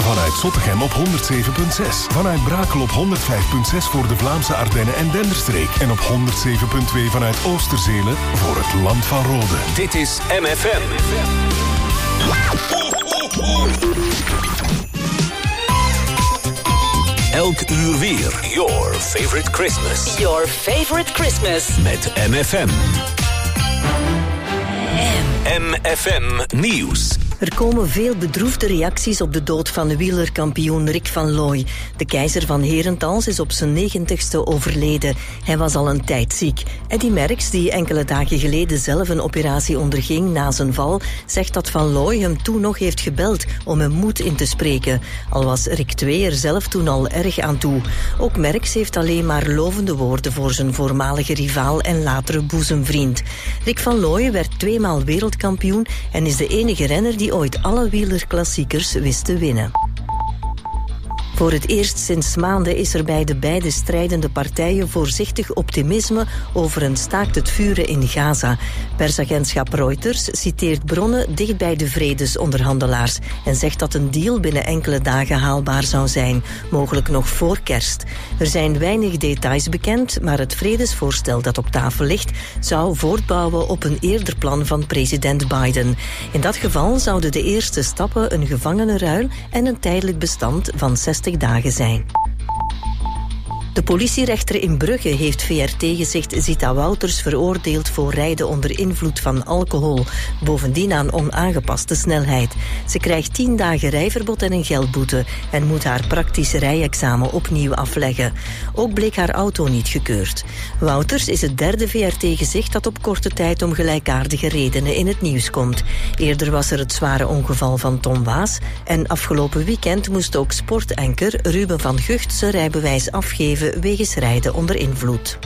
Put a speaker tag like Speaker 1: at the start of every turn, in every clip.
Speaker 1: Vanuit Zottegem op 107.6. Vanuit Brakel op 105.6 voor de Vlaamse Ardennen en Denderstreek. En op 107.2 vanuit Oosterzele voor het Land van Rode.
Speaker 2: Dit is MFM. Elk uur weer. Your favorite Christmas.
Speaker 3: Your favorite Christmas.
Speaker 2: Met MFM. MFM Nieuws.
Speaker 4: Er komen veel bedroefde reacties op de dood van wielerkampioen Rick van Looy. De keizer van Herentals is op zijn 90ste overleden. Hij was al een tijd ziek. Eddy Merckx, die enkele dagen geleden zelf een operatie onderging na zijn val, zegt dat Van Looy hem toen nog heeft gebeld om hem moed in te spreken. Al was Rick 2 er zelf toen al erg aan toe. Ook Merckx heeft alleen maar lovende woorden voor zijn voormalige rivaal en latere boezemvriend. Rick van Looy werd 2-maal wereldkampioen en is de enige renner die ooit alle wielerklassiekers wist te winnen. Voor het eerst sinds maanden is er bij de beide strijdende partijen voorzichtig optimisme over een staakt het vuren in Gaza. Persagentschap Reuters citeert bronnen dicht bij de vredesonderhandelaars en zegt dat een deal binnen enkele dagen haalbaar zou zijn, mogelijk nog voor kerst. Er zijn weinig details bekend, maar het vredesvoorstel dat op tafel ligt zou voortbouwen op een eerder plan van president Biden. In dat geval zouden de eerste stappen een gevangenenruil en een tijdelijk bestand van 60 dagen zijn. De politierechter in Brugge heeft VRT-gezicht Zita Wouters veroordeeld voor rijden onder invloed van alcohol. Bovendien aan onaangepaste snelheid. Ze krijgt 10 dagen rijverbod en een geldboete en moet haar praktisch rijexamen opnieuw afleggen. Ook bleek haar auto niet gekeurd. Wouters is het derde VRT-gezicht dat op korte tijd om gelijkaardige redenen in het nieuws komt. Eerder was er het zware ongeval van Tom Waas en afgelopen weekend moest ook sportanker Ruben van Gucht zijn rijbewijs afgeven wegens rijden onder invloed.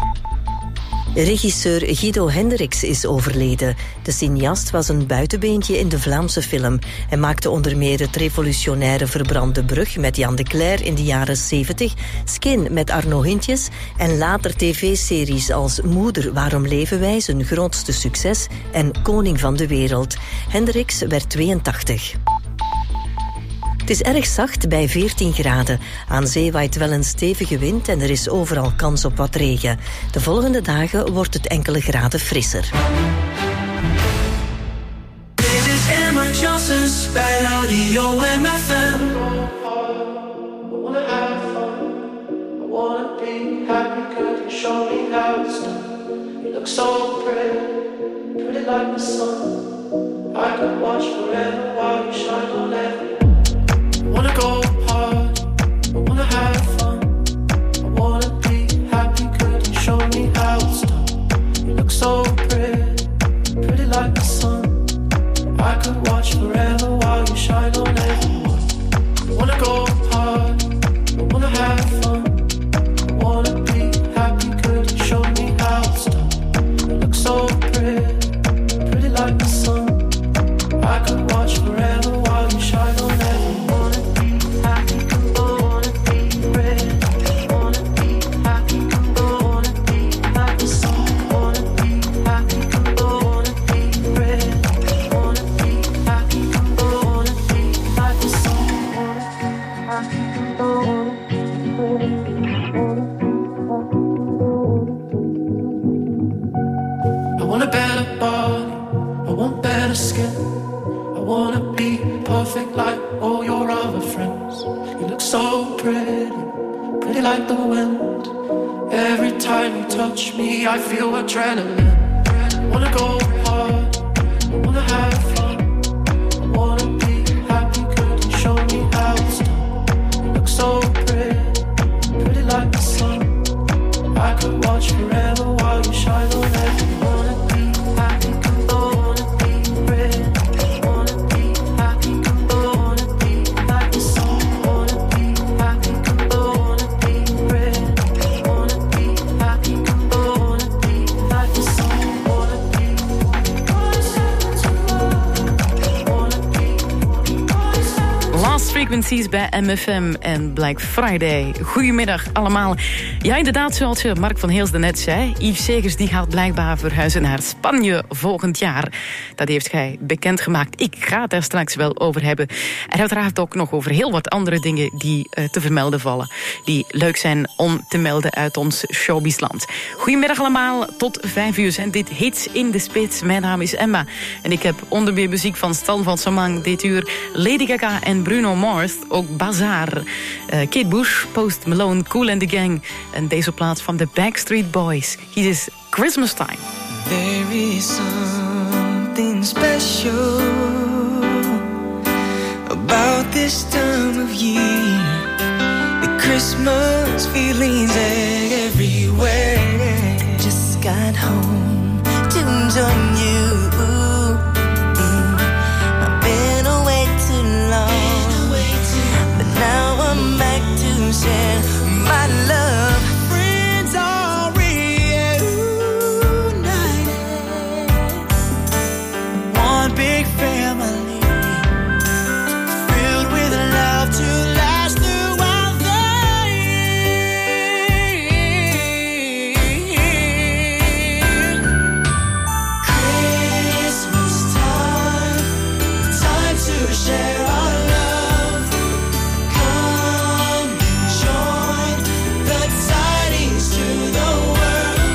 Speaker 4: Regisseur Guido Hendricks is overleden. De cineast was een buitenbeentje in de Vlaamse film. Hij maakte onder meer het revolutionaire Verbrande Brug met Jan de Cler in de jaren 70, Skin met Arno Hintjes en later tv-series als Moeder, waarom leven wij, zijn grootste succes, en Koning van de Wereld. Hendricks werd 82. Het is erg zacht bij 14 graden. Aan zee waait wel een stevige wind en er is overal kans op wat regen. De volgende dagen wordt het enkele graden frisser.
Speaker 5: Dit is Emma Johnson's bij Radio MFM. I wanna have fun. I wanna be happy. Could you show me how it's done? You look so pretty, pretty like the sun. I could watch forever while you shine on everyone. I wanna go hard, I wanna have fun, I wanna be happy, could you show me how it's done? You look so pretty, pretty like the sun. I could watch forever while you shine on everyone. I wanna go hard, I wanna have fun, I wanna be happy, could you show me how it's done? You look so pretty, pretty like the sun. I could watch forever while you shine on everyone. Perfect like all your other friends. You look so pretty, pretty like the wind. Every time you touch me, I feel adrenaline. I wanna go hard, I wanna have fun, I wanna be happy. Could you show me how it's done? You look so pretty, pretty like the sun. I could watch forever while you shine on everyone.
Speaker 6: Frequencies bij MFM en Black Friday. Goedemiddag allemaal. Ja, inderdaad, zoals Mark van Heels net zei, Yves Segers die gaat blijkbaar verhuizen naar Spanje volgend jaar. Dat heeft hij bekendgemaakt. Ik ga het daar straks wel over hebben. En uiteraard ook nog over heel wat andere dingen die te vermelden vallen. Die leuk zijn om te melden uit ons showbizland. Goedemiddag allemaal, tot 5 uur zijn dit Hits in de Spits. Mijn naam is Emma en ik heb onder meer muziek van Stan van Samang dit uur, Lady Gaga en Bruno Mars, ook Bazaar, Kate Bush, Post Malone, Kool and the Gang en deze plaats van de Backstreet Boys. Hier is Christmas Time.
Speaker 5: There is something special about this time of year. The Christmas feelings everywhere. Just got home to join you. I've been away too long, but now I'm back to share my love. Friends are reunited, one big family, filled with love to last throughout the year. Christmas time, time to share our love. Come and join the tidings to the world.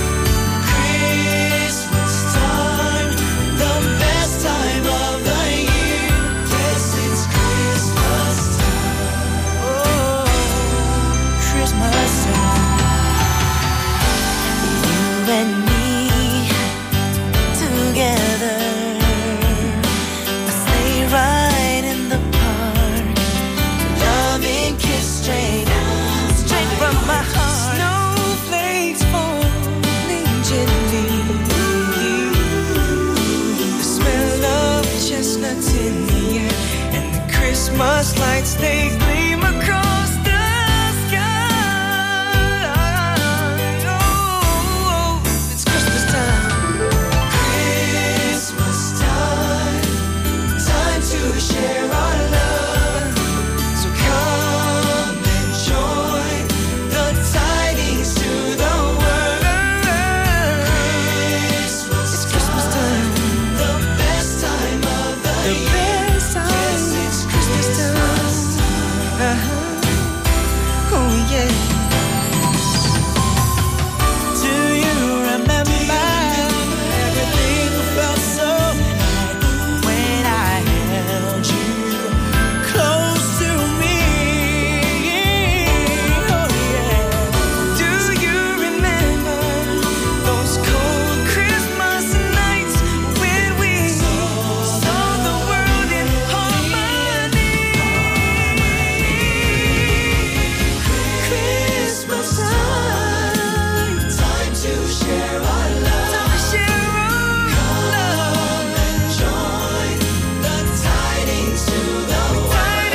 Speaker 5: Christmas time, the best time of the year. Yes, it's Christmas time. Oh, Christmas time. You and me together, a sleigh ride in the park, loving kiss straight from my heart. Snowflakes falling gently, the smell of chestnuts in the air, and the Christmas lights they gleam across the sky. Oh, it's Christmas time. Christmas time, time to share our love. So come and join the tidings to the world. Christmas, it's Christmas time, the best time of the year. Yes, it's Christmas time. Oh yeah. Do you remember everything felt so right when I held you close to me? Oh yeah. Do you remember those cold Christmas nights when we saw the world in harmony? Christmas time, time to share our love. Come and join the tidings to the world.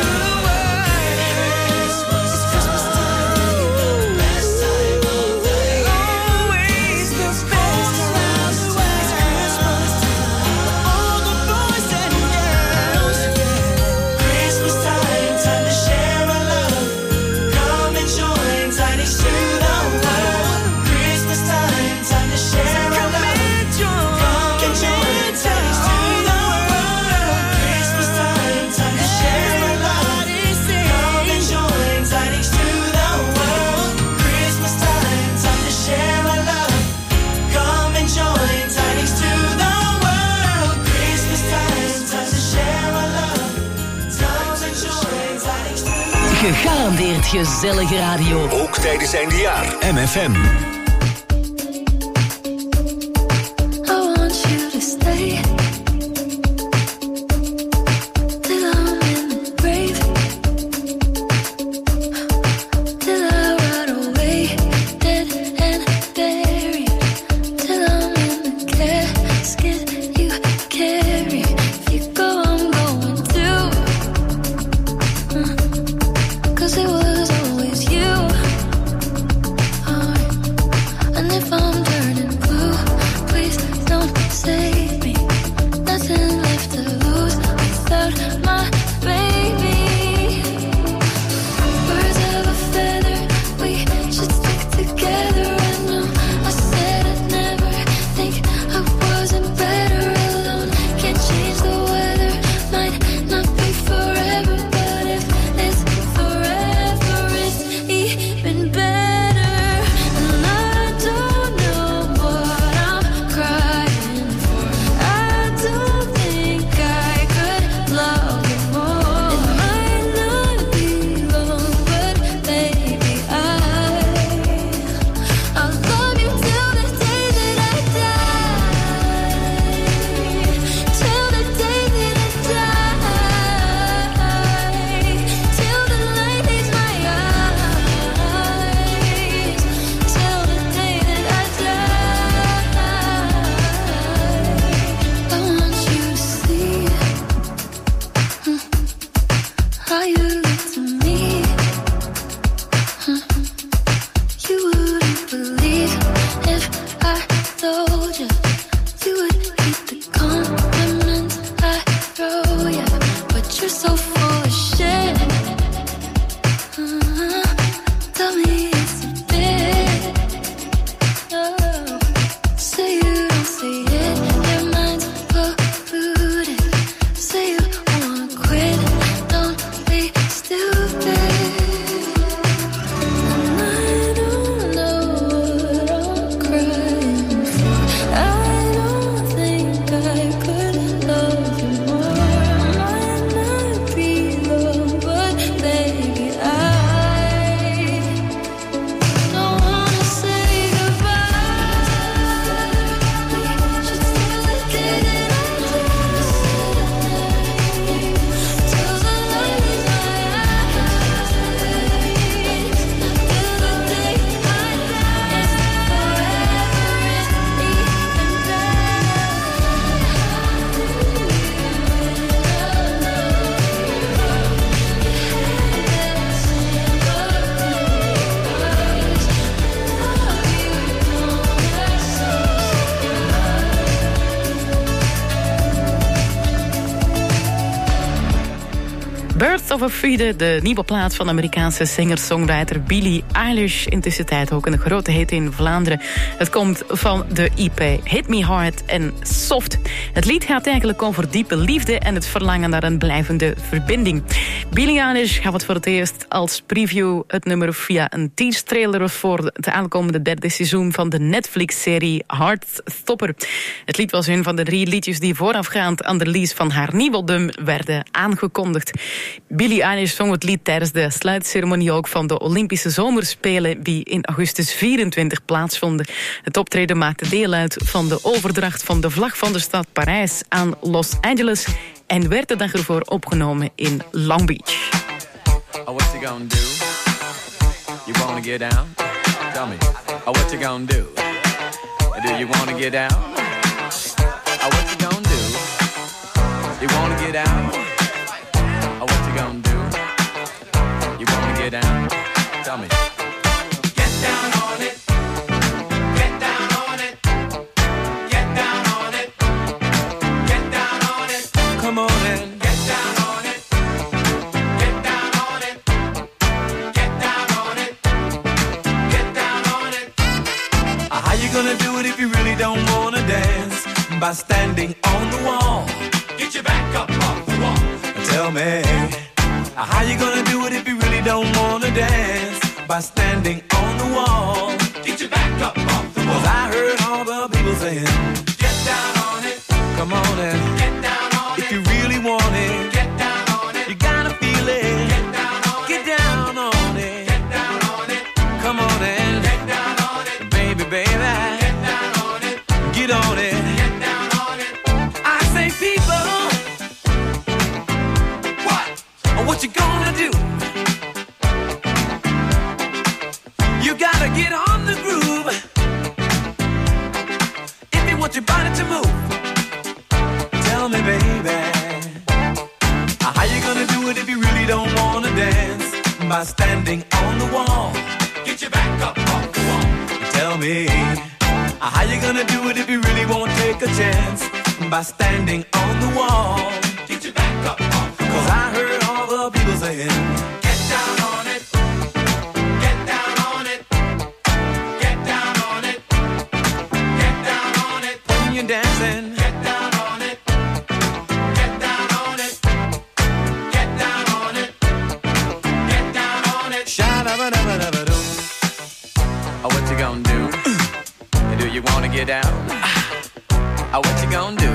Speaker 5: Christmas, it's Christmas time, the best time of the year. Always the best time. It's Christmas time, all the boys and girls. Christmas time, time to share our love. Come and join tidings to the world. Christmas time, time to share our love. Come and join tidings to the world. Christmas time, time to share our love. Come and join tidings to the world. Christmas time, time to share our love. Come and join tidings to the world. Christmas time, time to share our love. Come and join tidings to the world.
Speaker 3: Gegarandeerd gezellige radio.
Speaker 2: Ook tijdens eindejaar. MFM.
Speaker 7: I want you to stay till I'm in the grave, till I ride away, dead and buried, till I'm in the casket you carry. If you go, I'm going too, 'cause it was always you.
Speaker 6: Birth of a Feeder, de nieuwe plaat van de Amerikaanse singer-songwriter Billie Eilish. Intussen tijd ook een grote hit in Vlaanderen. Het komt van de EP Hit Me Hard en Soft. Het lied gaat eigenlijk over diepe liefde en het verlangen naar een blijvende verbinding. Billie Eilish gaat het voor het eerst als preview het nummer via een teaser-trailer voor het aankomende derde seizoen van de Netflix-serie Heartstopper. Het lied was een van de 3 liedjes die voorafgaand aan de release van haar nieuwe album werden aangekondigd. Billie Eilish zong het lied tijdens de sluitceremonie ook van de Olympische Zomerspelen die in augustus 24 plaatsvonden. Het optreden maakte deel uit van de overdracht van de vlag van de stad Parijs aan Los Angeles en werd de dag ervoor opgenomen in Long Beach.
Speaker 8: Oh, what you gonna do? You wanna get down? Tell me. Oh, what you gonna do? Do you wanna get down? Oh, what you gonna do? You wanna get out? Oh, what you gonna do? You wanna get down? Tell me.
Speaker 5: Get down on it. Get down on it. Get down on it. Get down on it.
Speaker 8: Come on in.
Speaker 5: Get down on it. Get down on it. Get down on it. Get down on it.
Speaker 8: How you gonna do it if you really don't wanna dance? By standing on the wall.
Speaker 5: Get your back up off the wall.
Speaker 8: Tell me, how you gonna do it if you really don't wanna dance? By standing on the wall.
Speaker 5: Get your back up off the wall.
Speaker 8: 'Cause I heard all the people saying,
Speaker 5: Get down on it.
Speaker 8: come on and
Speaker 5: Get down on
Speaker 8: if
Speaker 5: it.
Speaker 8: you really want it,
Speaker 5: Get down on it.
Speaker 8: you gotta feel it.
Speaker 5: Get down on
Speaker 8: Get
Speaker 5: it.
Speaker 8: down on it.
Speaker 5: Get down on it.
Speaker 8: Come on and
Speaker 5: Get down on it.
Speaker 8: baby, baby,
Speaker 5: Get down on it.
Speaker 8: get on it.
Speaker 5: Get down on it.
Speaker 8: I say, people, what you gonna do? You gotta get on the groove if you want your body to move. Tell me, baby, how you gonna do it if you really don't wanna dance? By standing on the wall.
Speaker 5: Get your back up off the wall.
Speaker 8: Tell me, how you gonna do it if you really won't take a chance? By standing on the wall.
Speaker 5: Get your back up off the wall.
Speaker 8: 'Cause I heard all the people saying,
Speaker 5: Get down on it. Get down on it. Get down on it. Get down on it.
Speaker 8: when you're dancing,
Speaker 5: Get down on it. Get down on it. Get down on it. Get down on it.
Speaker 8: sha-da-ba-da-ba-da-ba-doo. Oh, what you gonna do? Do you wanna get down? Oh, what you gonna do?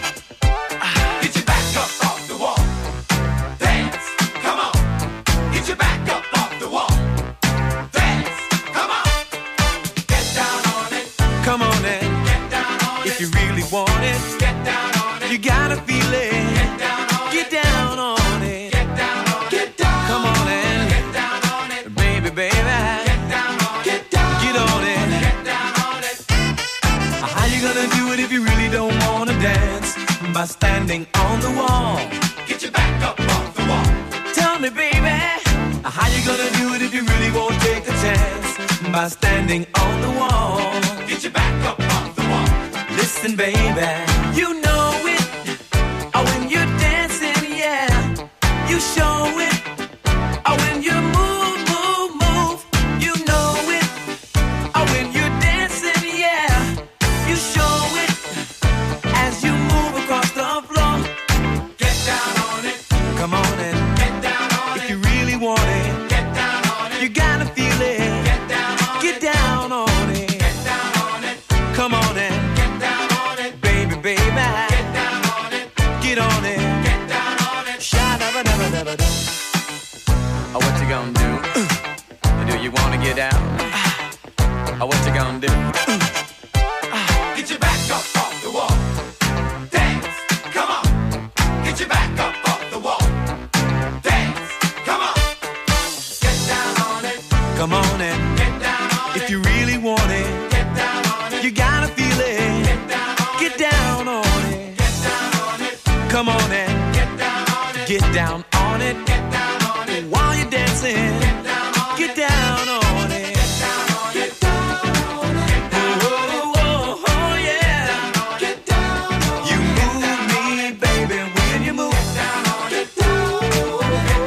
Speaker 5: Get your back up off the wall. Dance. Come on. Get your back up off the wall. Dance. Come on. Get down on it.
Speaker 8: Come on in,
Speaker 5: Get down on
Speaker 8: if
Speaker 5: it.
Speaker 8: you really want it,
Speaker 5: Get down on it.
Speaker 8: you gotta feel it.
Speaker 5: Get down on it.
Speaker 8: Get down on it.
Speaker 5: Get down on it. Get down.
Speaker 8: Come on in,
Speaker 5: Get down on it.
Speaker 8: baby, baby,
Speaker 5: Get down on it. Get down.
Speaker 8: get on it.
Speaker 5: Get down on it.
Speaker 8: How you gonna do it if you really don't wanna dance? By standing on the wall.
Speaker 5: Get your back up off the wall.
Speaker 8: Tell me, baby, how you gonna do it if you really won't take a chance? By standing on the wall.
Speaker 5: Get your back up off the wall.
Speaker 8: Listen, baby, you know it. Oh, when you're dancing, yeah, you show it. Oh, when you move, move, move, you know it. Oh, when you're dancing, yeah, you show it. As you move across the floor,
Speaker 5: Get down on it.
Speaker 8: come on and
Speaker 5: Get down on
Speaker 8: if
Speaker 5: it.
Speaker 8: you really want it,
Speaker 5: Get down on it.
Speaker 8: you gotta feel it.
Speaker 5: Get down on
Speaker 8: Get
Speaker 5: it.
Speaker 8: down on it.
Speaker 5: Get down on it.
Speaker 8: Come on and
Speaker 5: Get down on it.
Speaker 8: baby, baby,
Speaker 5: Get down on it.
Speaker 8: get on it.
Speaker 5: Get down on it.
Speaker 8: Sha-da-ba-da-ba-da-ba-da. Oh, what you gonna do? Do you wanna get down? Oh, what you gonna do?
Speaker 5: Get your back up off the wall. Dance. Come on. Get your back up off the wall. Dance. Come on. Get down on it.
Speaker 8: Come on and
Speaker 5: Get down on it.
Speaker 8: if you really want it,
Speaker 5: Get down on it.
Speaker 8: you gotta feel it.
Speaker 5: Get down on
Speaker 8: Get
Speaker 5: it.
Speaker 8: down on it.
Speaker 5: Get down on it.
Speaker 8: Come on and
Speaker 5: Get down on it.
Speaker 8: get down on it.
Speaker 5: Get down on it.
Speaker 8: While you're dancing,
Speaker 5: Get down on
Speaker 8: get
Speaker 5: it.
Speaker 8: down on it.
Speaker 5: Get down on it. Get down on it. Get down on it.
Speaker 8: Oh, oh, oh, yeah.
Speaker 5: Get down on it.
Speaker 8: You move me, baby, when you move.
Speaker 5: Get down on it. Get down on it.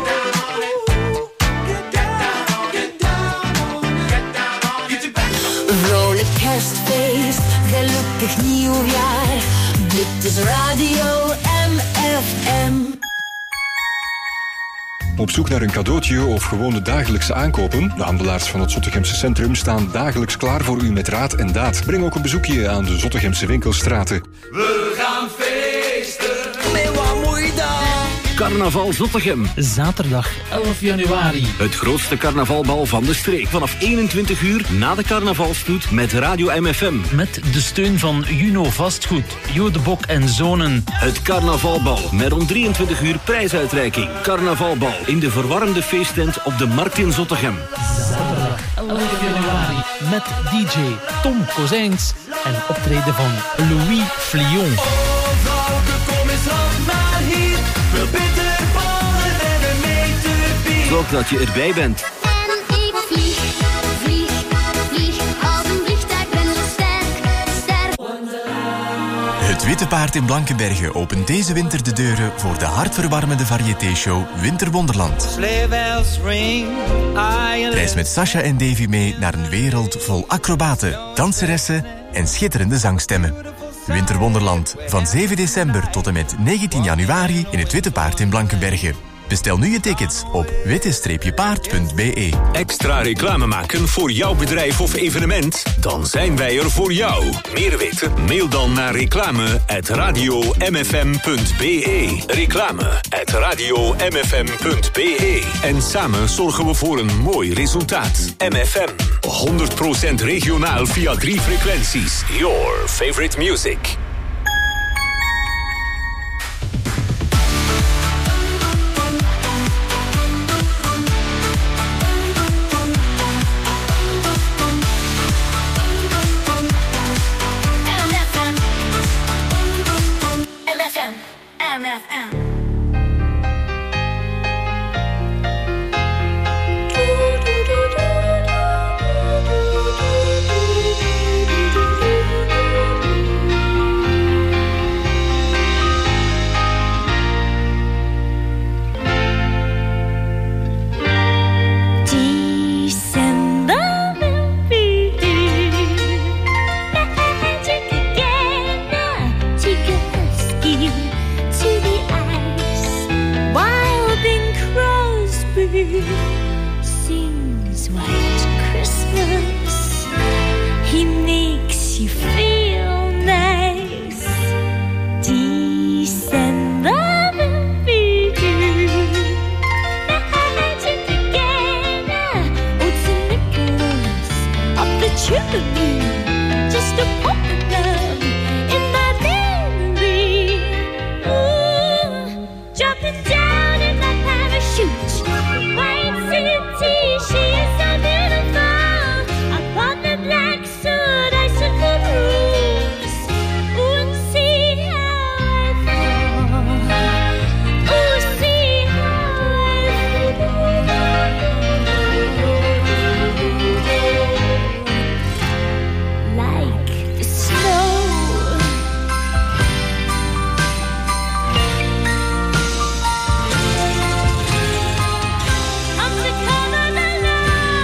Speaker 9: Op zoek naar een cadeautje of gewoon de dagelijkse aankopen? De handelaars van het Zottegemse centrum staan dagelijks klaar voor u met raad en daad. Breng ook een bezoekje aan de Zottegemse winkelstraten.
Speaker 5: We gaan feesten.
Speaker 10: Met wat moet je dan?
Speaker 11: Carnaval Zottegem.
Speaker 10: Zaterdag 11 januari.
Speaker 11: Het grootste carnavalbal van de streek. Vanaf 21 uur na de carnavalstoet met Radio MFM.
Speaker 10: Met de steun van Juno Vastgoed, Jo de Bok en Zonen.
Speaker 11: Het carnavalbal met om 23 uur prijsuitreiking. Carnavalbal in de verwarmde feesttent op de Markt in Zottegem.
Speaker 10: Zaterdag 11 januari. Met DJ Tom Kozijns en optreden van Louis Flion.
Speaker 11: Zorg dat je erbij bent.
Speaker 7: En ik vlieg, vlieg, vlieg. Als een vliegtuig ben zo sterk, sterk.
Speaker 12: Het Witte Paard in Blankenberge opent deze winter de deuren voor de hartverwarmende variété-show Winterwonderland. Reis met Sasha en Davy mee naar een wereld vol acrobaten, danseressen en schitterende zangstemmen. Winterwonderland, van 7 december tot en met 19 januari in het Witte Paard in Blankenberge. Bestel nu je tickets op witte-paard.be.
Speaker 2: Extra reclame maken voor jouw bedrijf of evenement? Dan zijn wij er voor jou. Meer weten? Mail dan naar reclame@radiomfm.be. Reclame@radiomfm.be. En samen zorgen we voor een mooi resultaat. MFM. 100% regionaal via 3 frequenties. Your favorite music.
Speaker 7: Sings White Christmas. He makes you feel nice. December will be magic again. Oh, St. Nicholas up the chimney, just a popping up in my memory. Ooh, jumping down in my parachute. White city, she is so beautiful. Upon the black soot, icicle rooms. Ooh, and see how I fall. Ooh, see how I fall. Like the snow. Come to cover the love.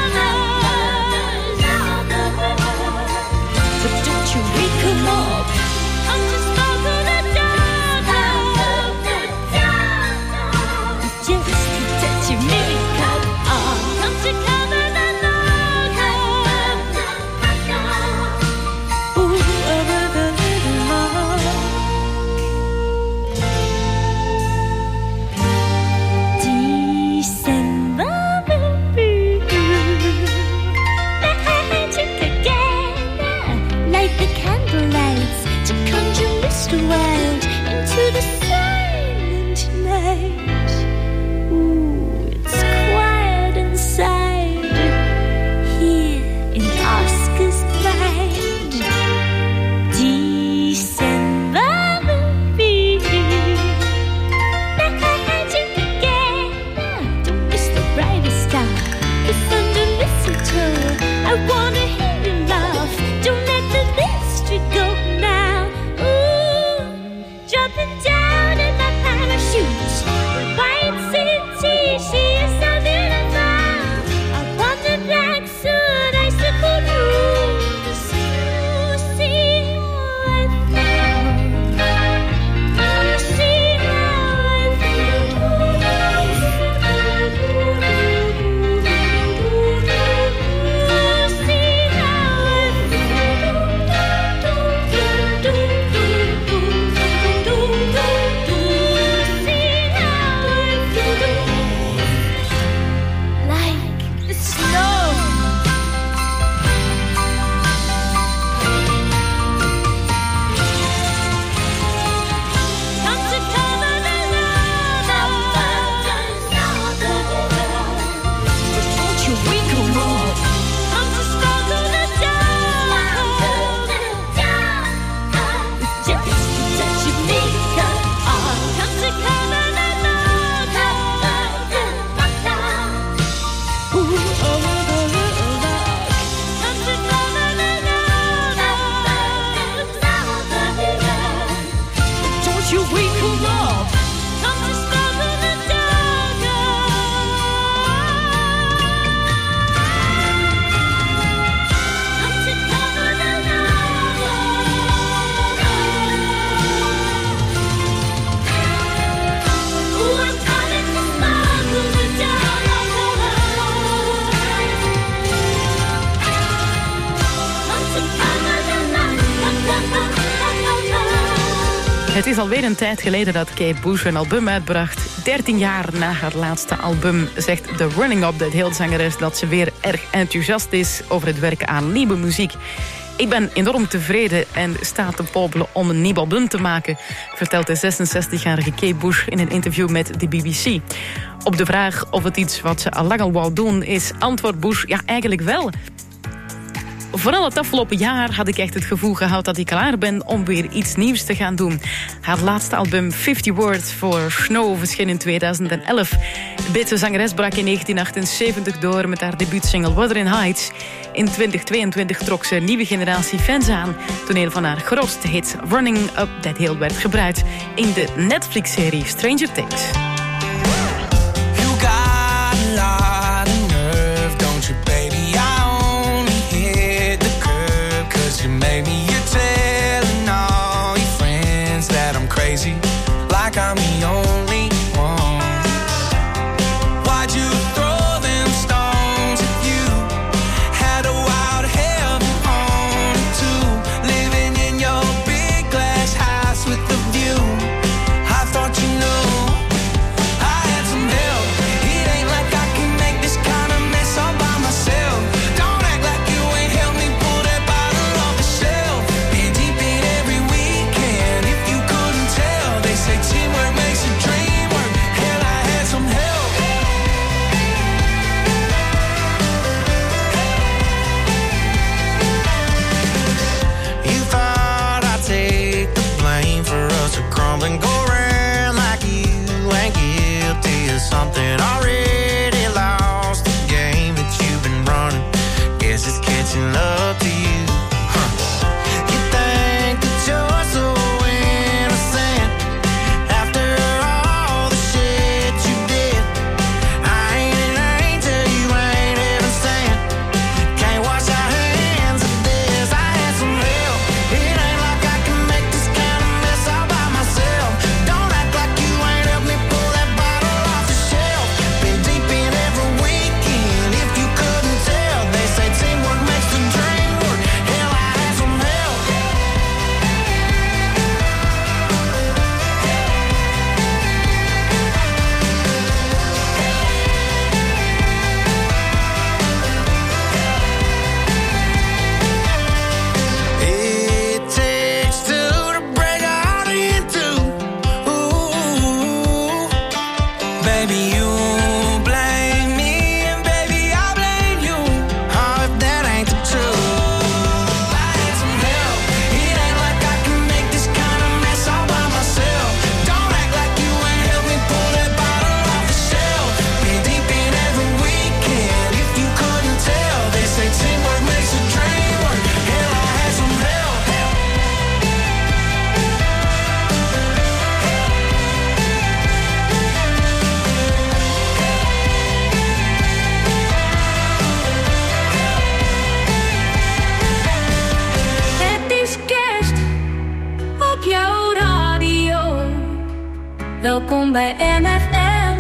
Speaker 6: Het is alweer een tijd geleden dat Kate Bush een album uitbracht. 13 jaar na haar laatste album zegt de Running Up, de heelzangeres, dat ze weer erg enthousiast is over het werken aan nieuwe muziek. Ik ben enorm tevreden en sta te popelen om een nieuw album te maken, vertelt de 66-jarige Kate Bush in een interview met de BBC. Op de vraag of het iets wat ze al lang al wou doen, is antwoord Bush ja, eigenlijk wel. Vooral het afgelopen jaar had ik echt het gevoel gehad dat ik klaar ben om weer iets nieuws te gaan doen. Haar laatste album 50 Words for Snow verscheen in 2011. De Britse zangeres brak in 1978 door met haar debuutsingle Wuthering Heights. In 2022 trok ze een nieuwe generatie fans aan toen een van haar grootste hits, Running Up That Hill, werd gebruikt in de Netflix-serie Stranger Things.
Speaker 5: You got a lot of nerve, don't you, baby? You made me, you're telling all your friends that I'm crazy, like I'm the only one. Why'd you throw them stones if you had a wild heaven on it too? Living in your big glass house with the view. I thought you knew I had some help. It ain't like I can make this kind of mess all by myself. Don't act like you ain't helped me pull that bottle. Been deep in every weekend. If you couldn't tell, they say teamwork makes a dream work. Hell, I had some help. You thought I'd take the blame for us to crumble and go around like you ain't guilty of something already lost the game that you've been running. Guess it's catching up to you. You're so innocent after all the shit you did. I ain't an angel, you ain't even sent. Can't wash our hands of this. I had some help. It ain't like I can make this kind of mess all by myself. Don't act like you ain't helped me pull that bottle off the shelf. Been deep in every weekend. If you couldn't tell, they say teamwork makes the dream work. Hell, I had some help.
Speaker 7: Welkom bij MFM.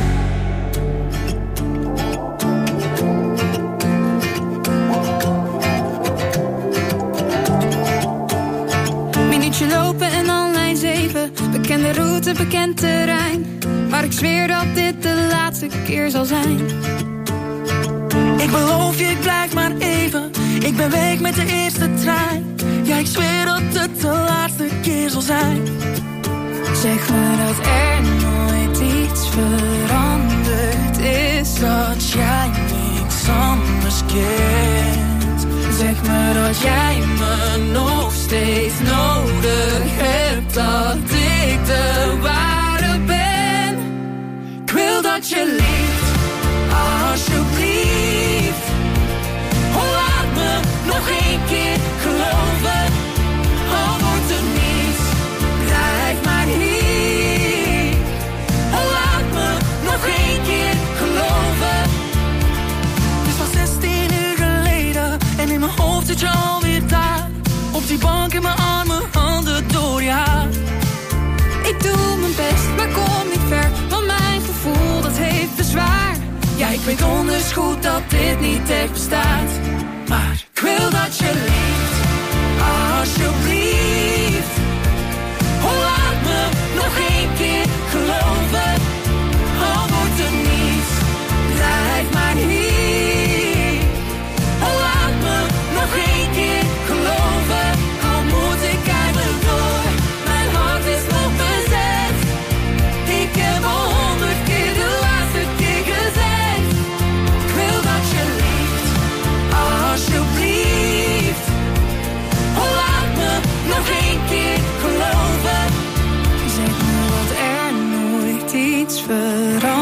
Speaker 13: Minuutje lopen en dan lijn 7. Bekende route, bekend terrein. Maar ik zweer dat dit de laatste keer zal zijn.
Speaker 5: Ik beloof je, ik blijf maar even. Ik ben weg met de eerste trein. Ja, ik zweer dat het de laatste keer zal zijn.
Speaker 13: Zeg me dat er nooit iets veranderd is.
Speaker 5: Dat jij niks anders kent.
Speaker 13: Zeg me dat jij me nog steeds nodig hebt. Dat ik de ware ben.
Speaker 5: Ik wil dat je lief, alsjeblieft. Laat me nog één keer geloven. Al wordt het niets, blijf maar hier. Laat me nog één keer geloven. Het is al 16 uur geleden en in mijn hoofd zit je alweer daar. Op die bank in mijn armen, handen door je haar.
Speaker 13: Ik doe mijn best, maar kom niet ver, want mijn gevoel dat heeft bezwaar.
Speaker 5: Ja, ik weet donders goed dat dit niet echt bestaat. Maar ik wil dat je lief, alsjeblieft. Laat me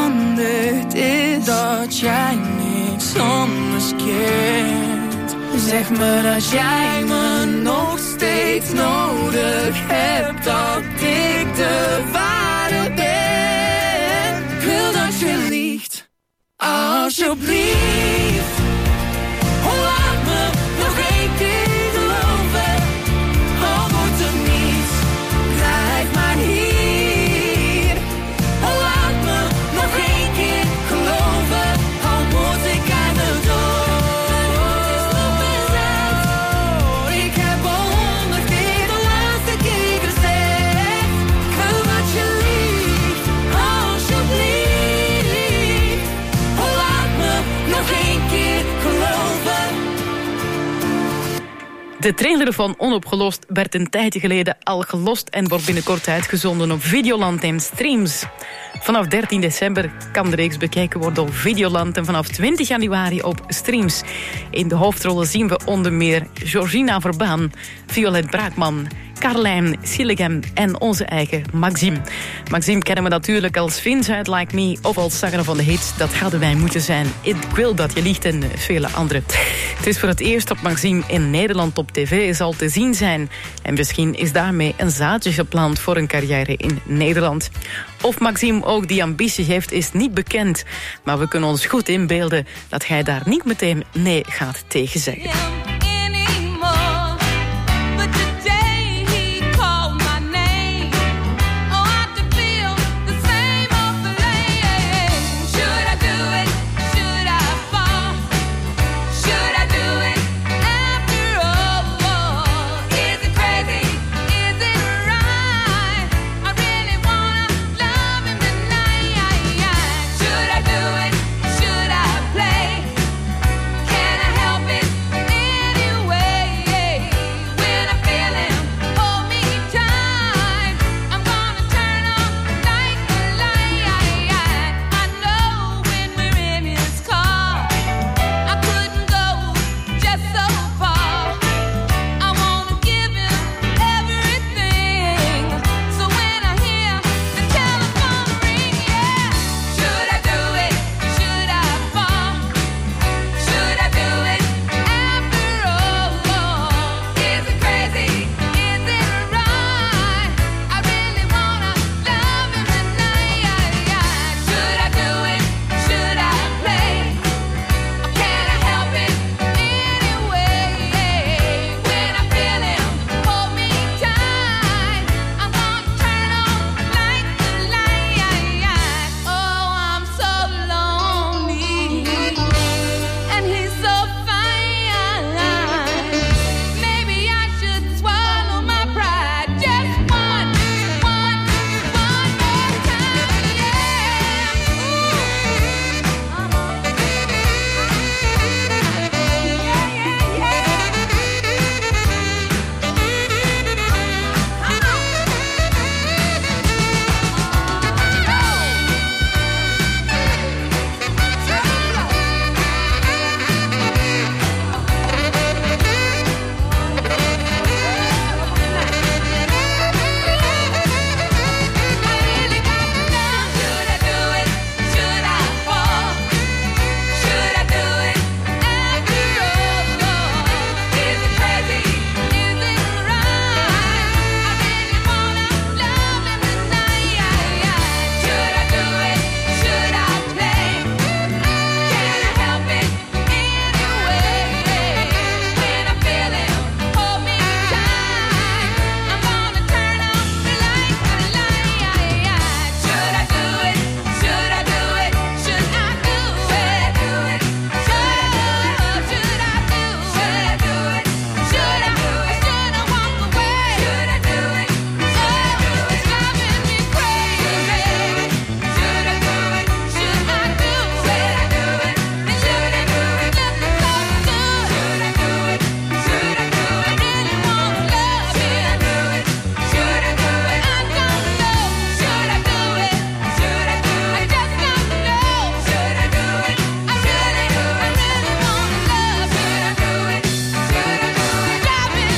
Speaker 13: veranderd is, dat jij niks anders kent. Zeg me dat jij me nog steeds nodig hebt, dat ik de ware ben. Ik wil dat je liegt, alsjeblieft. Laat me nog één keer geloven, al wordt er niets, blijf maar hier. Laat me nog één keer geloven, al moet ik aan de dood. Ik heb 100 keer de laatste keer gezegd, ik wil dat je liegt, alsjeblieft. Laat me nog één keer geloven.
Speaker 6: De trailer van Onopgelost werd een tijdje geleden al gelost en wordt binnenkort uitgezonden op Videoland en Streams. Vanaf 13 december kan de reeks bekeken worden op Videoland en vanaf 20 januari op Streams. In de hoofdrollen zien we onder meer Georgina Verbaan, Violet Braakman, Carlijn Silligem en onze eigen Maxime. Maxime kennen we natuurlijk als Vince uit Like Me of als zanger van de hits Dat Hadden Wij Moeten Zijn, Ik Wil Dat Je Liegt en vele andere. Het is voor het eerst dat Maxime in Nederland op tv zal te zien zijn. En misschien is daarmee een zaadje geplant voor een carrière in Nederland. Of Maxime ook die ambitie heeft, is niet bekend. Maar we kunnen ons goed inbeelden dat hij daar niet meteen nee gaat tegen zeggen.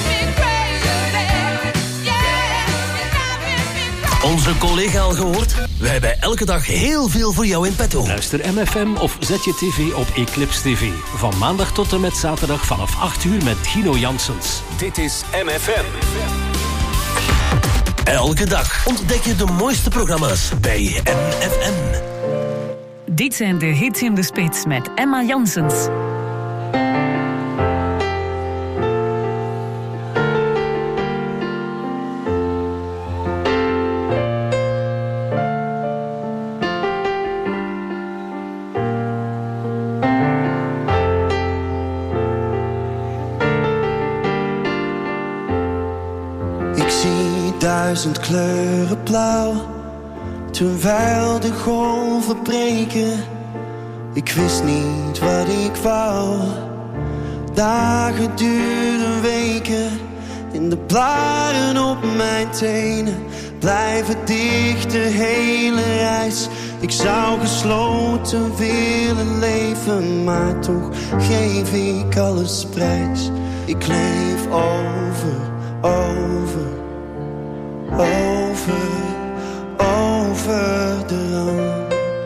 Speaker 14: Onze collega al gehoord? We hebben elke dag heel veel voor jou in petto.
Speaker 10: Luister MFM of zet je tv op Eclipse TV. Van maandag tot en met zaterdag vanaf 8 uur met Gino Janssens.
Speaker 2: Dit is MFM.
Speaker 14: Elke dag ontdek je de mooiste programma's bij MFM.
Speaker 3: Dit zijn de hits in de spits met Emma Janssens.
Speaker 5: Ik zie 1000 kleuren blauw, terwijl de golven breken. Ik wist niet wat ik wou. Dagen duren weken, en de blaren op mijn tenen blijven dicht de hele reis. Ik zou gesloten willen leven, maar toch geef ik alles prijs. Ik leef over de rand.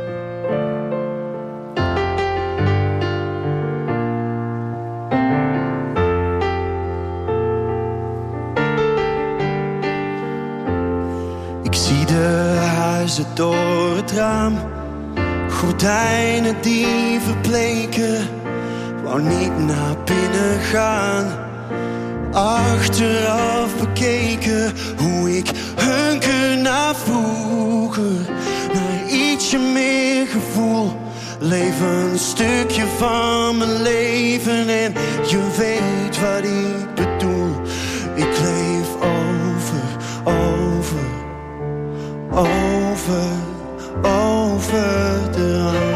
Speaker 5: Ik zie de huizen door het raam, gordijnen die verbleken. Wou niet naar binnen gaan. Achteraf bekeken hoe ik hunker naar vroeger, naar ietsje meer gevoel. Leef een stukje van mijn leven en je weet wat ik bedoel. Ik leef over de rand.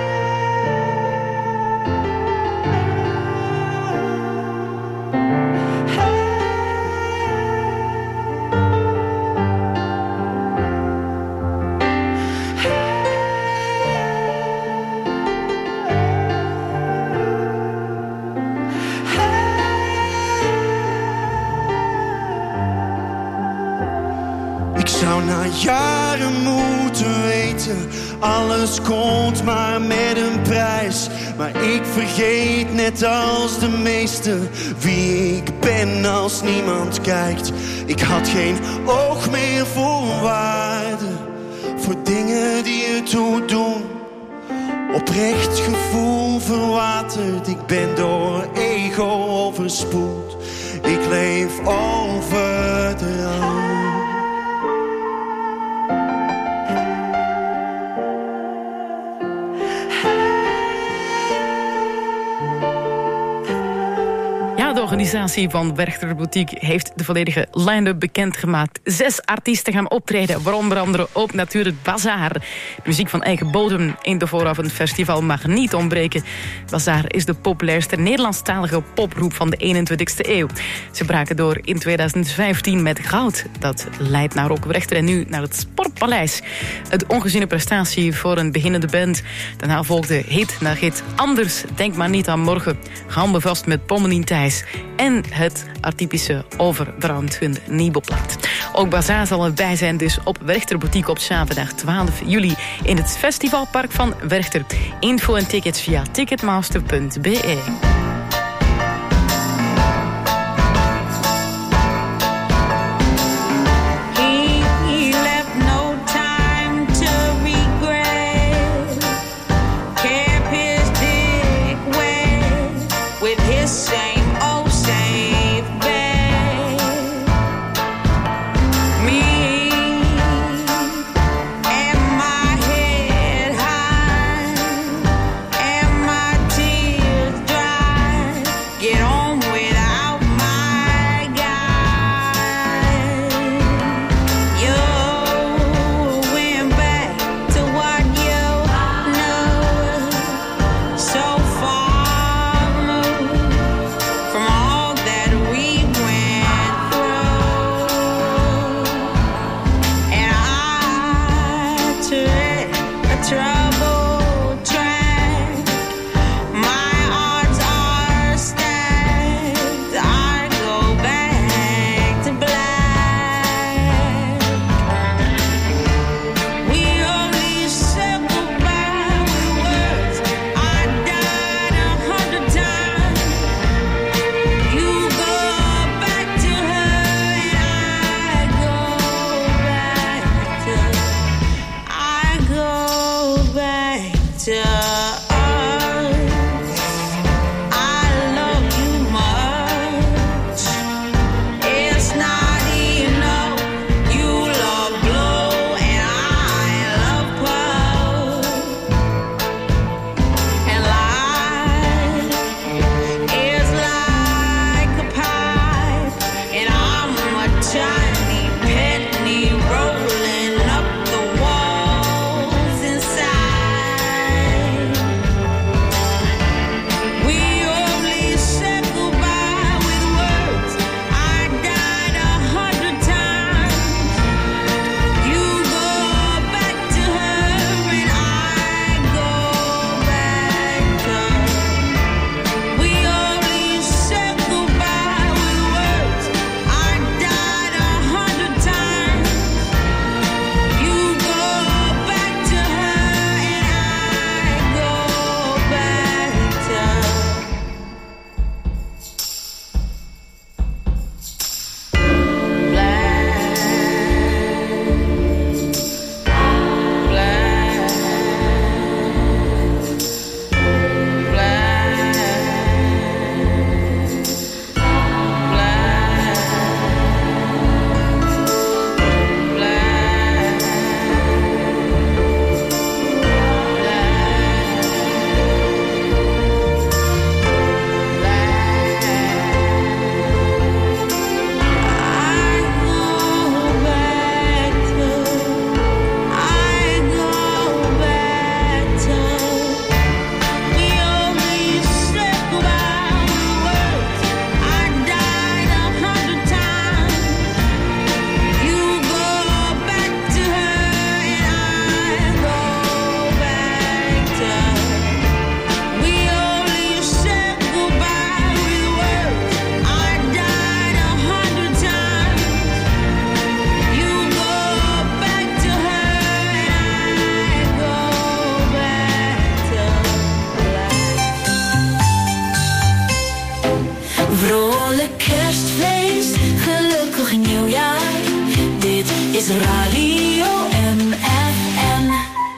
Speaker 5: Na jaren moeten weten, alles komt maar met een prijs. Maar ik vergeet net als de meesten wie ik ben als niemand kijkt. Ik had geen oog meer voor waarde, voor dingen die ertoe doen. Oprecht gevoel verwaterd, ik ben door ego overspoeld. Ik leef over de rand.
Speaker 6: De organisatie van Werchter Boutique heeft de volledige line-up bekendgemaakt. 6 artiesten gaan optreden, waaronder andere ook natuurlijk Bazaar. Muziek van eigen bodem in de vooravondfestival mag niet ontbreken. Bazaar is de populairste Nederlandstalige popgroep van de 21ste eeuw. Ze braken door in 2015 met Goud. Dat leidt naar Rock Werchter en nu naar het Sportpaleis. Het ongeziene prestatie voor een beginnende band. Daarna volgde hit na hit. Anders, denk maar niet aan morgen. Handen vast met Pommelien Thijs. En het atypische Overbrand, hun nieuwe plaat. Ook Bazaar zal erbij zijn dus op Werchter Boutique op zaterdag 12 juli... in het festivalpark van Werchter. Info en tickets via ticketmaster.be.
Speaker 13: Dry. Vrolijk kerstfeest, gelukkig nieuwjaar. Dit is Radio MFM.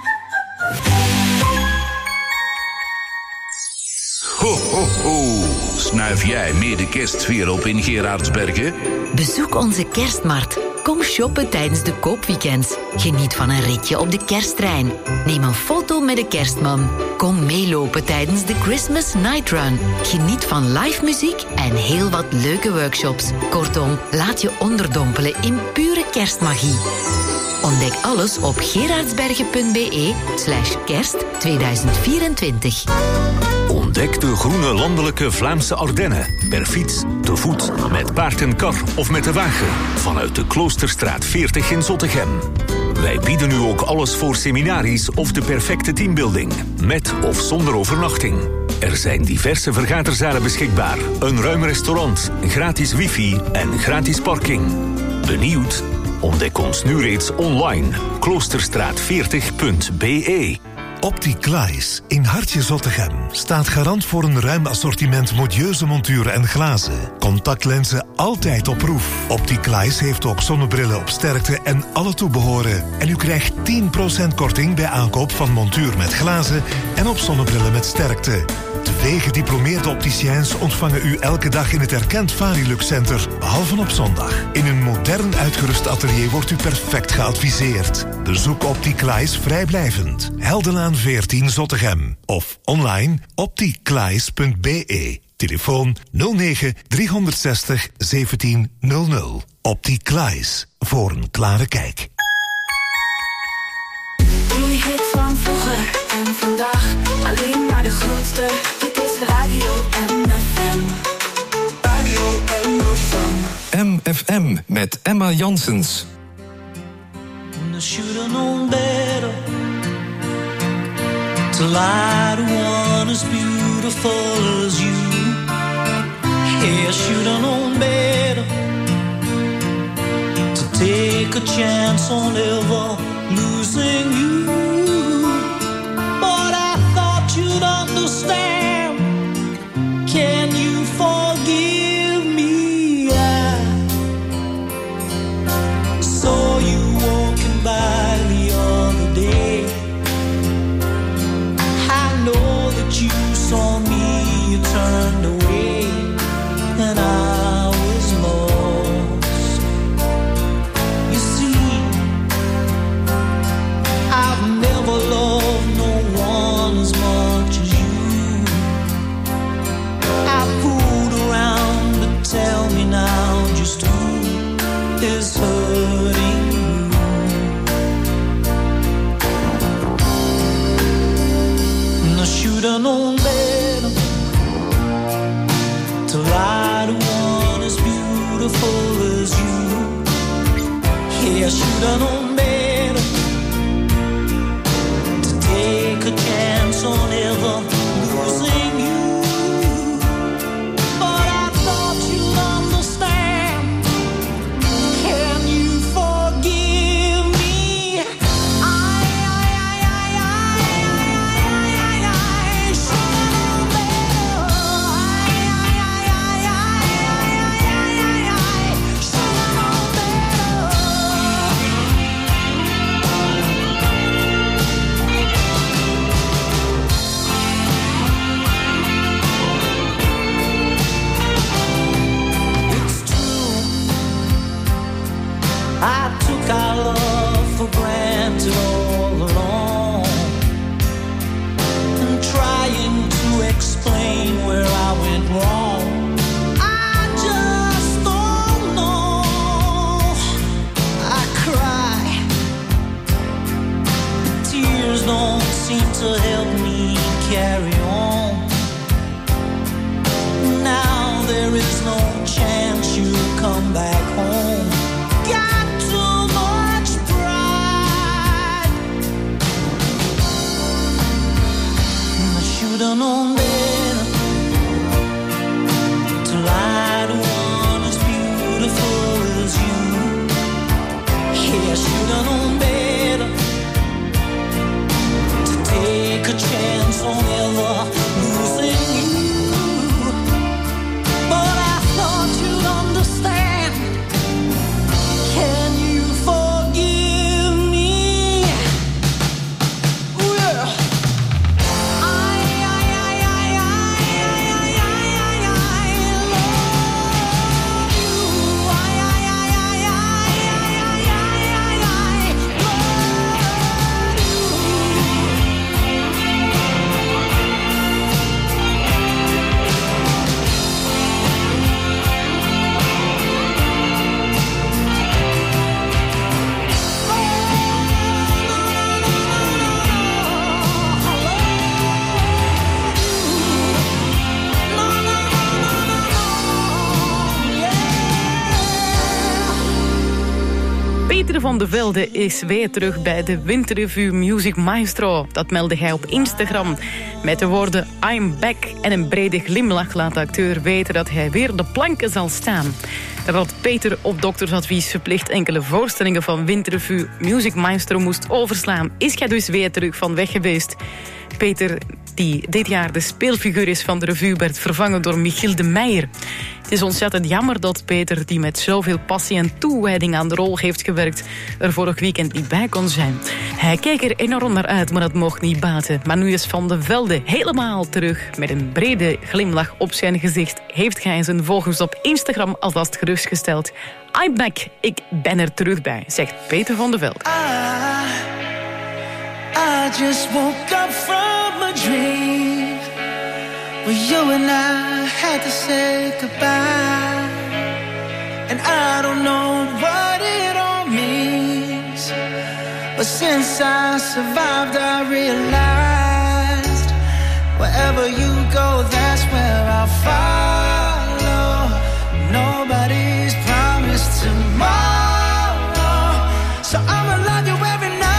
Speaker 15: Ho, ho, ho. Snuif jij meer de kerstsfeer op in Gerardsbergen?
Speaker 16: Bezoek onze kerstmarkt. Kom shoppen tijdens de koopweekends. Geniet van een ritje op de kersttrein. Neem een foto met de kerstman. Kom meelopen tijdens de Christmas Night Run. Geniet van live muziek en heel wat leuke workshops. Kortom, laat je onderdompelen in pure kerstmagie. Ontdek alles op gerardsbergen.be/kerst 2024.
Speaker 2: Ontdek de groene landelijke Vlaamse Ardennen. Per fiets, te voet, met paard en kar of met de wagen. Vanuit de Kloosterstraat 40 in Zottegem. Wij bieden nu ook alles voor seminaries of de perfecte teambuilding. Met of zonder overnachting. Er zijn diverse vergaderzalen beschikbaar. Een ruim restaurant, gratis wifi en gratis parking. Benieuwd? Ontdek ons nu reeds online. Kloosterstraat40.be.
Speaker 17: Opticlies in Hartje Zottegem staat garant voor een ruim assortiment modieuze monturen en glazen. Contactlenzen altijd op proef. Opticlies heeft ook zonnebrillen op sterkte en alle toebehoren. En u krijgt 10% korting bij aankoop van montuur met glazen en op zonnebrillen met sterkte. 2 gediplomeerde opticiens ontvangen u elke dag in het erkend Varilux Center, behalve op zondag. In een modern uitgerust atelier wordt u perfect geadviseerd. Bezoek Opticlies vrijblijvend. Heldenlaan 14 Zottegem. Of online opticlies.be. Telefoon 09 360 1700. Opticlies. Voor een klare kijk.
Speaker 13: Die hit van vroeger en vandaag. Alleen maar de grootste. Dit is Radio MFM. Radio MFM.
Speaker 18: MFM met Emma Janssens.
Speaker 5: I should have known better to lie to one as beautiful as you. Yeah, I should have known better to take a chance on ever losing you. But I thought you'd understand. Can you forgive me? I saw you walking by the other day. should've known better to lie to one as beautiful as you. Yeah, I should've known better to take a chance on ever losing you. But I thought you'd understand. Can you forgive me? I should've known better. Should've known better. It's true, I took our love for granted all along, and trying to explain where I went wrong. I just don't know. I cry, tears don't seem to help me carry on. Now there is no chance you'll come back home. Got too much pride. I should've known better to lie to one as beautiful as you. Yeah, I should've known better to take a chance on ever losing you. But I thought you'd understand. Can you forgive me? Well,
Speaker 6: Peter van de Velde is weer terug bij de Winterrevue Music Maestro. Dat meldde hij op Instagram. Met de woorden I'm back en een brede glimlach laat de acteur weten dat hij weer de planken zal staan. Nadat Peter op doktersadvies verplicht enkele voorstellingen van Winterrevue Music Maestro moest overslaan, is hij dus weer terug van weg geweest. Peter, die dit jaar de speelfiguur is van de revue, werd vervangen door Michiel de Meijer. Het is ontzettend jammer dat Peter, die met zoveel passie en toewijding aan de rol heeft gewerkt, er vorig weekend niet bij kon zijn. Hij keek er enorm naar uit, maar dat mocht niet baten. Maar nu is Van de Velde helemaal terug. Met een brede glimlach op zijn gezicht heeft hij zijn volgers op Instagram alvast gerustgesteld. I'm back, ik ben er terug bij, zegt Peter van de Velde.
Speaker 5: I just woke up from a dream where you and I had to say goodbye, and I don't know what it all means, but since I survived I realized wherever you go, that's where I'll follow. Nobody's promised tomorrow, so I'ma love you every night.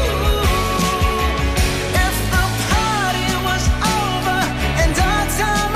Speaker 5: Time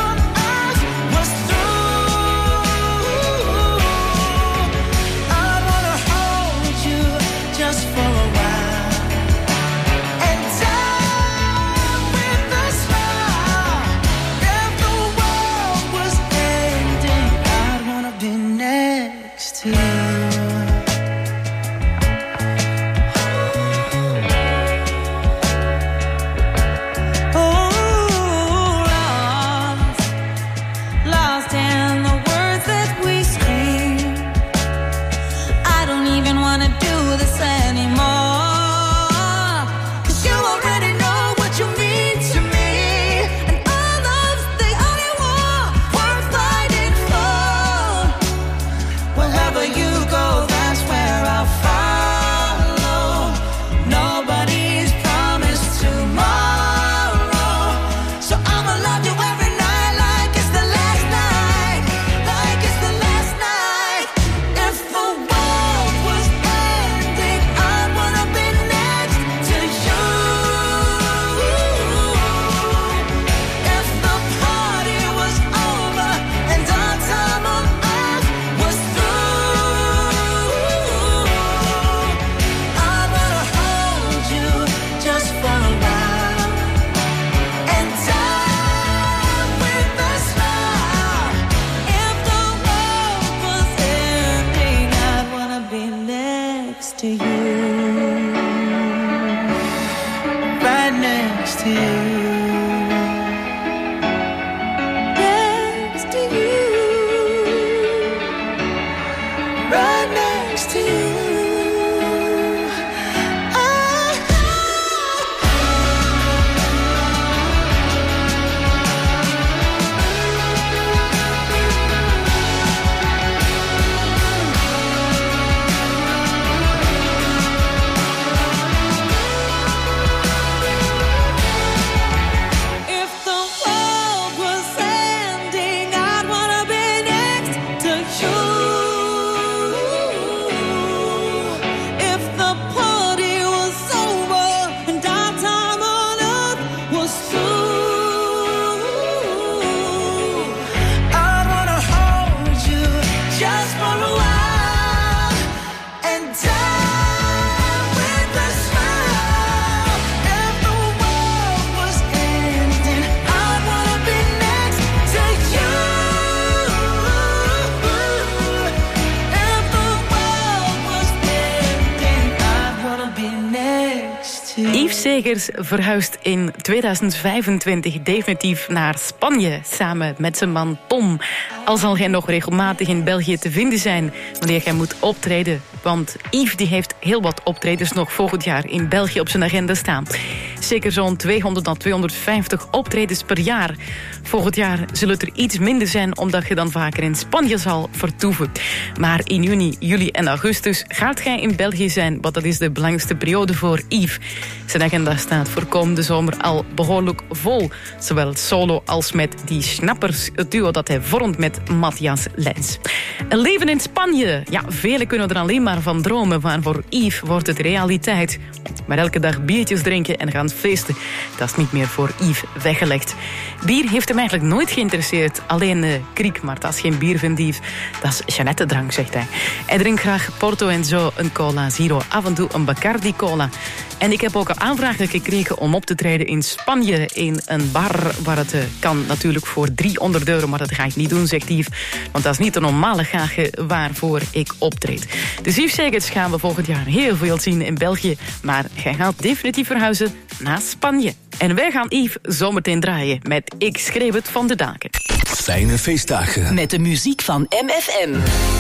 Speaker 6: Yves Segers verhuist in 2025 definitief naar Spanje, samen met zijn man Tom. Al zal hij nog regelmatig in België te vinden zijn wanneer hij moet optreden. Want Yves die heeft heel wat optredens nog volgend jaar in België op zijn agenda staan. Zeker zo'n 200 tot 250 optredens per jaar. Volgend jaar zullen het er iets minder zijn, omdat je dan vaker in Spanje zal vertoeven. Maar in juni, juli en augustus gaat hij in België zijn, want dat is de belangrijkste periode voor Yves. Zijn agenda staat voor komende zomer al behoorlijk vol. Zowel solo als met die snappers, het duo dat hij vormt met Matthias Lens. Een leven in Spanje. Ja, velen kunnen er alleen maar van dromen, maar voor Yves wordt het realiteit. Maar elke dag biertjes drinken en gaan feesten, dat is niet meer voor Yves weggelegd. Bier heeft hem eigenlijk nooit geïnteresseerd. Alleen kriek, maar dat is geen bier, vindt Yves. Dat is Jeannette-drank, zegt hij. Hij drinkt graag Porto en zo, een cola zero, af en toe een Bacardi cola. En ik heb ook al aanvragen gekregen om op te treden in Spanje in een bar waar het kan natuurlijk voor €300, maar dat ga ik niet doen, zegt Yves. Want dat is niet de normale gage waarvoor ik optreed. Dus Yves Segers gaan we volgend jaar heel veel zien in België, maar hij gaat definitief verhuizen naar Spanje. En wij gaan Yves zometeen draaien met Ik schreef het van de daken.
Speaker 2: Fijne feestdagen.
Speaker 3: Met de muziek van MFM.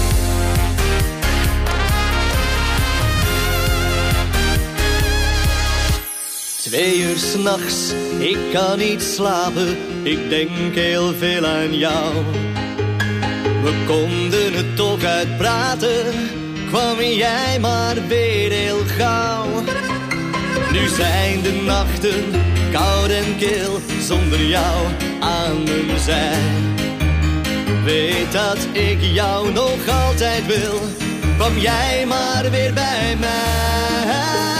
Speaker 19: 2 uur 's nachts, ik kan niet slapen, ik denk heel veel aan jou. We konden het toch uitpraten, kwam jij maar weer heel gauw. Nu zijn de nachten koud en kil, zonder jou aan mijn zij. Weet dat ik jou nog altijd wil, kwam jij maar weer bij mij.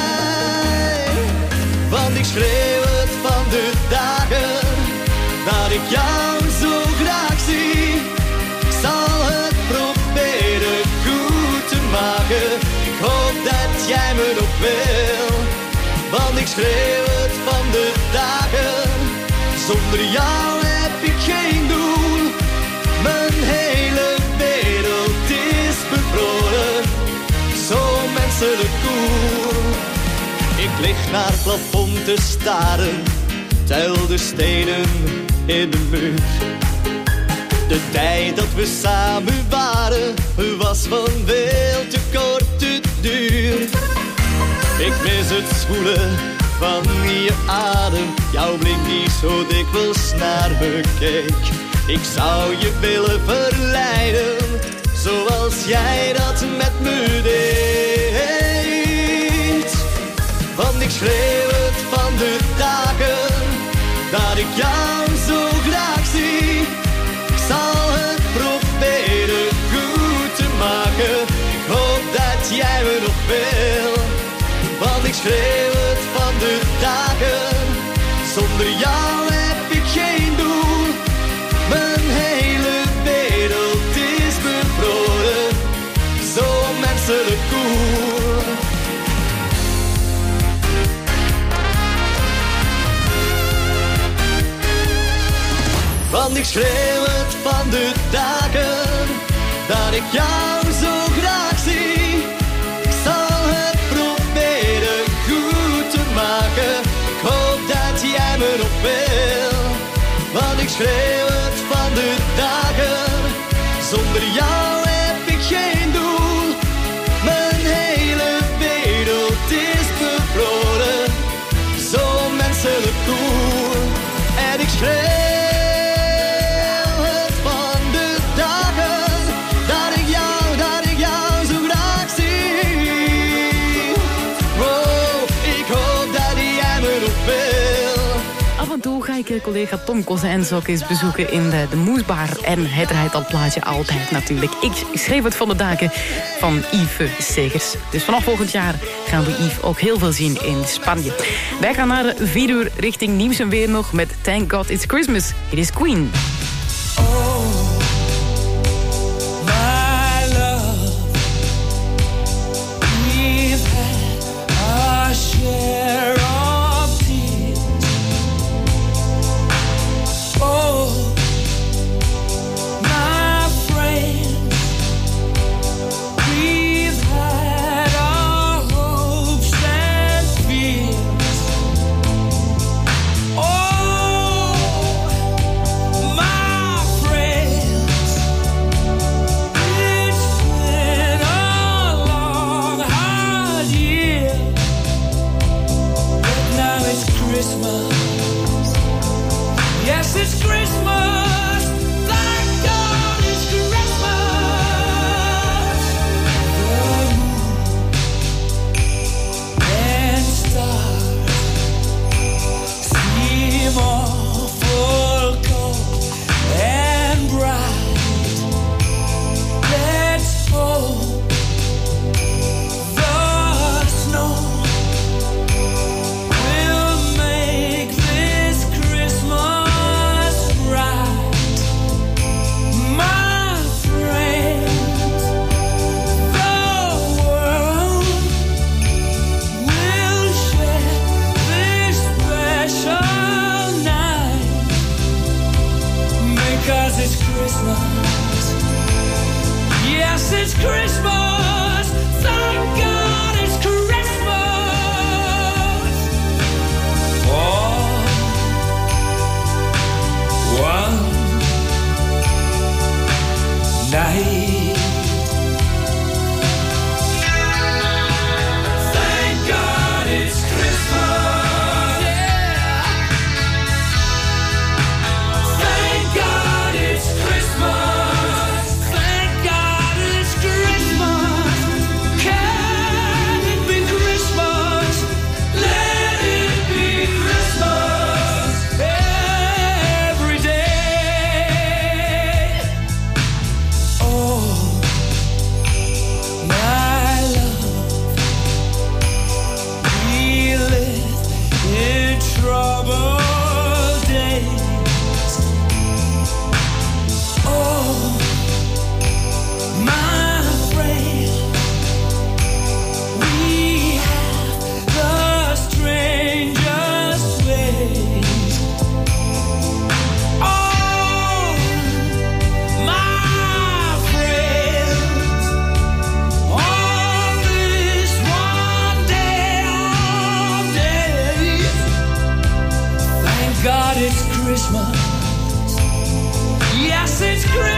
Speaker 19: Want ik schreeuw het van de dagen, dat ik jou zo graag zie. Ik zal het proberen goed te maken, ik hoop dat jij me nog wil. Want ik schreeuw het van de dagen, zonder jou heb ik geen doel. Mijn hele wereld is bevroren, zo menselijk koel. Ik lig naar het plafond te staren, tel de stenen in de muur. De tijd dat we samen waren, was van veel te korte duur. Ik mis het voelen van je adem, jouw blik die zo dikwijls naar me keek. Ik zou je willen verleiden, zoals jij dat met me deed. Want ik schreeuw het van de dagen, dat ik jou zo graag zie. Ik zal het proberen goed te maken, ik hoop dat jij me nog wil. Want ik schreeuw het van de dagen, zonder jou heb ik geen doel. Mijn hele wereld is bevroren, zo menselijk koel. Want ik schreeuw het van de dagen, dat ik jou zo graag zie. Ik zal het proberen goed te maken, ik hoop dat jij me nog wil. Want ik schreeuw het van de dagen, zonder jou heb ik geen doel. Mijn hele wereld is bevroren, zo menselijk koel. En ik schreeuw
Speaker 6: toe ga ik collega Tom Kozijns ook eens bezoeken in de Moesbar. En hij draait dat plaatje altijd natuurlijk. Ik schreef het van de daken van Yves Segers. Dus vanaf volgend jaar gaan we Yves ook heel veel zien in Spanje. Wij gaan naar 4 uur richting nieuws en weer nog met Thank God It's Christmas. It is Queen.
Speaker 5: Christmas. Yes, it's Christmas. Thank God it's Christmas. For one night.